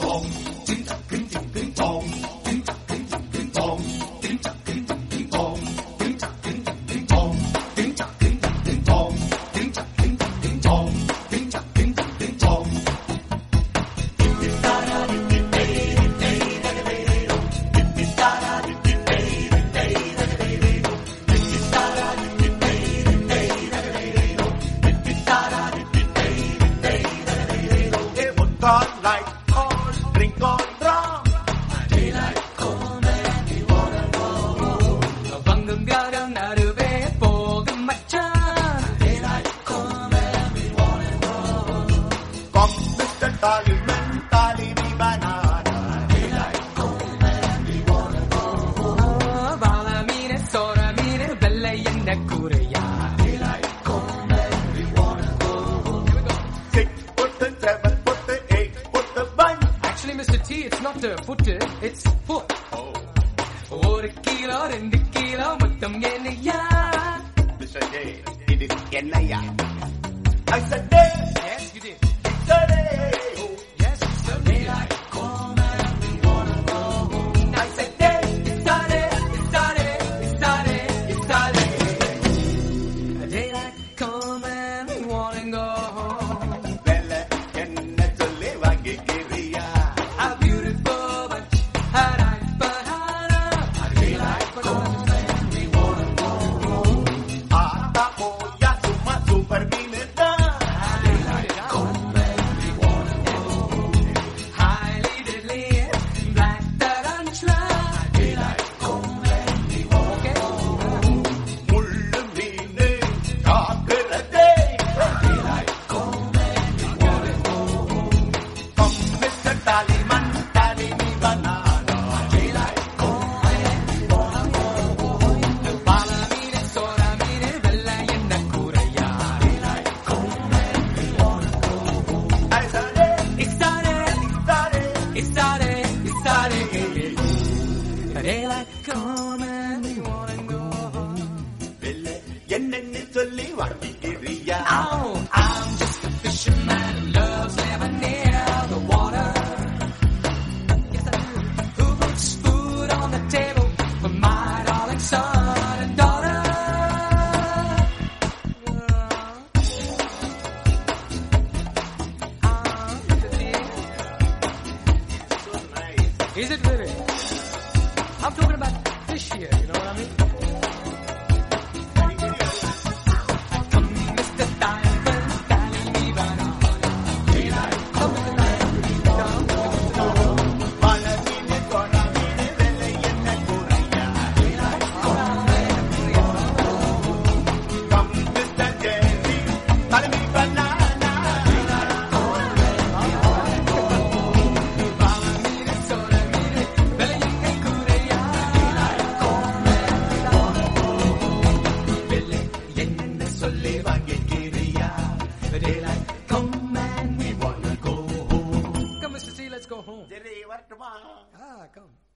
Actually, Mr. T, it's not a foot, it's foot. ஒரு kilo 2 kilo மொத்தம் என்னையா? Mr. J, it is என்னையா? I said day. Yes, you did. It's a day. Yes, it's a day. I said day. It's a day. It's a day. It's a day. It's a day. A daylight come and we wanna go home. வெள்ள என்ன சொல்லி வாங்கிக்கிறியா? A beautiful bunch, a night banana. A daylight come and we wanna go home. ஆத்தா போயா சும்மா super மீனுதா. A daylight come and we wanna go home. Highly deadly, black tarantula. A daylight come and we wanna go home. முள்ளு மீனு காக்குறதே. Daylight come and we wanna go home. Mr. Tallyman, tally me banana. Daylight come and we wanna go home. Palamine, soramine, vella enna kuraya. Daylight come and we wanna go home. I said day. It's a day, It's a day. it's a day, it's a day. A daylight come and we wanna go home. வெள்ள என்னன்னு சொல்லி வாங்கிக்கிறியா? Oh, I'm just a fisherman who loves living near the water. Yes, I do. Who puts food on the table for my darling son and daughter? Is it really? I'm talking about fish here, you know what I mean? Come, Mr. Diamond, tally me banana. Come, Mr. Diamond, come, பல மீனு கொட மீனு வெள்ள என்ன குறையா? Come, Mr. Jerry, tally me banana. சொல்லி வாங்கிக்கிறியா? Daylight come and we wanna go home. Come, Mr. C, let's go home. சரி வரட்டுமா? Come.